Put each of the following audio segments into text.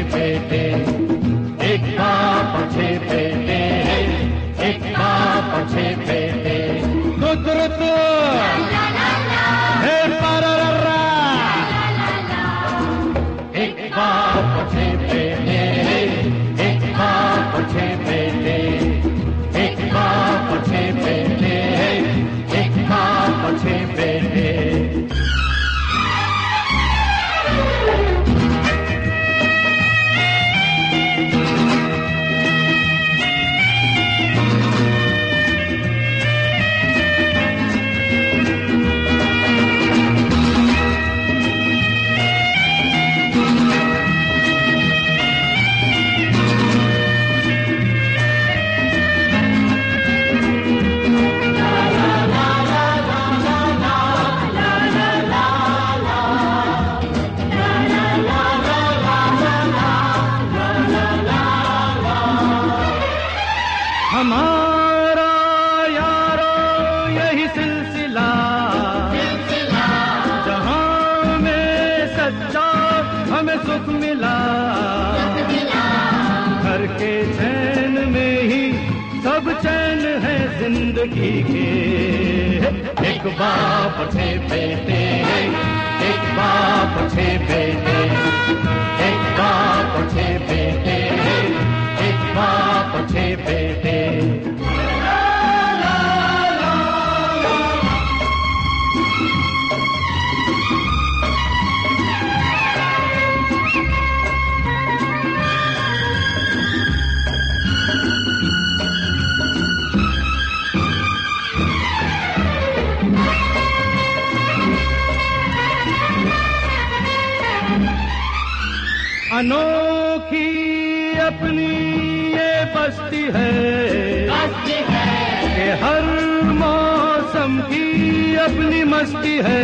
बेटे, एक बाप और 6 बेटे, एक बाप और 6 बेटे। रुतु हे पारारा, एक बाप और 6 बेटे, एक बाप और 6 बेटे, एक बाप और 6 बेटे, एक बाप और 6 बेटे। हमारा यारो यही सिलसिला, जहां में सच्चा हमें सुख मिला, घर के चैन में ही सब चैन है जिंदगी के। एक बाप 6 बेटे, एक बाप 6 बेटे, एक बाप 6 बेटे, एक बाप 6 बेटे। अनोखी अपनी ये बस्ती है कि हर मौसम की अपनी मस्ती है।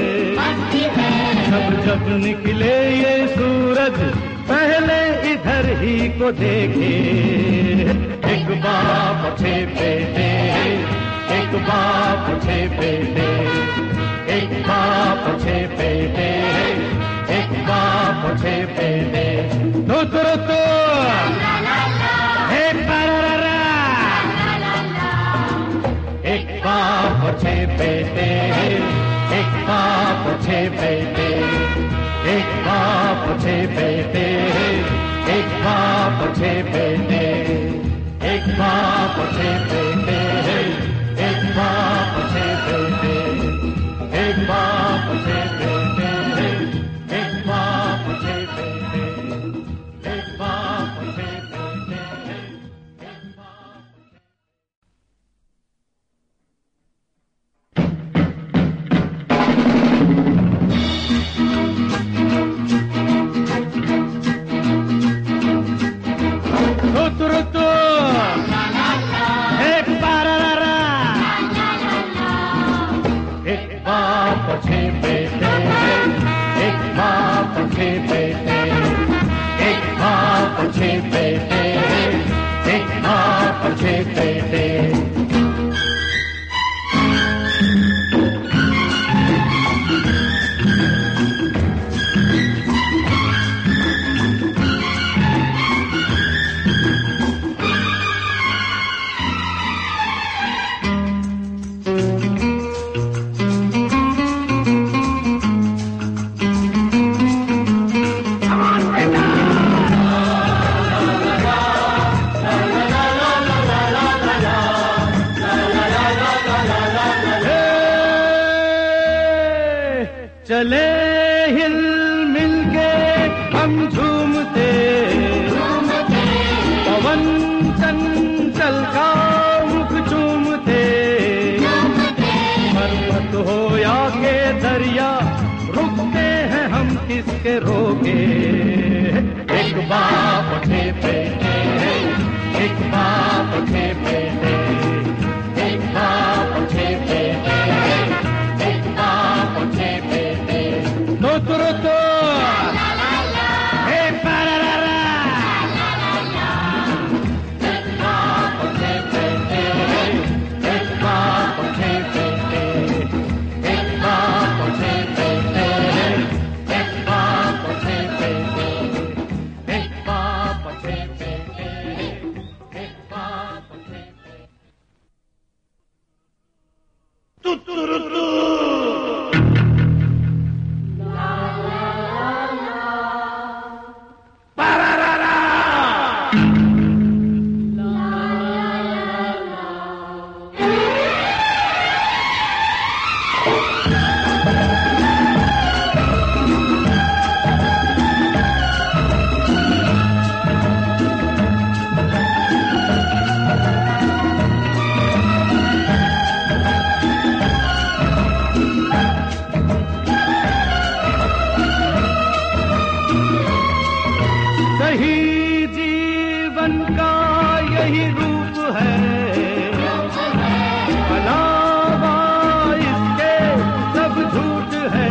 जब निकले ये सूरज पहले इधर ही को देखे। एक बाप 6 बेटे, एक बाप 6 बेटे, एक बाप 6 बेटे, एक बाप 6 बेटे। रुतु हे पारारा, एक बाप 6 बेटे, एक बाप 6 बेटे, एक बाप 6 बेटे, एक बाप 6 बेटे, एक बाप 6 बेटे, एक बाप 6 बेटे, एक बाप 6 बेटे, एक बाप 6 बेटे, एक बाप 6 बेटे, एक बाप। रुतु एक पारारा, एक बाप 6 बेटे, एक बाप 6 बेटे, एक बाप 6 बेटे, एक बाप 6 बेटे। चले हिल मिल के हम झूमते, पवन चंचल का मुख चूमते, पर्वत हो या के दरिया रुकते हैं हम किसके रोके। एक बाप 6 बेटे, एक बाप 6 बेटे, एक बाप 6 बेटे, एक बाप 6 बेटे। रुतु हे पारारा, एक बाप 6 बेटे, एक बाप 6 बेटे, एक बाप 6 बेटे, एक बाप 6 बेटे। यही रूप है, अलावा इसके सब झूठ है।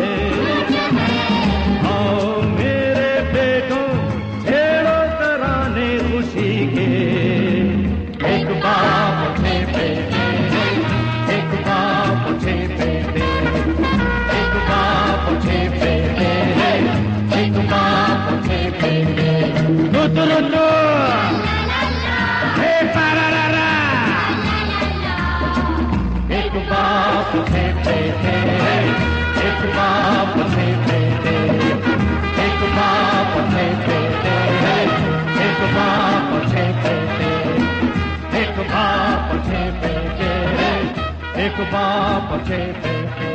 आओ मेरे बेटों छेड़ो तराने खुशी के, एक बाप छे बेटे, एक बाप छे बेटे, एक बाप छे बेटे, एक बाप छे बेटे। रुतु हे पारारा, एक बाप छे बेटे, एक बाप छे बेटे, एक बाप छे बेटे, एक बाप छे बेटे, एक बाप छे बेटे, एक बाप छे बेटे।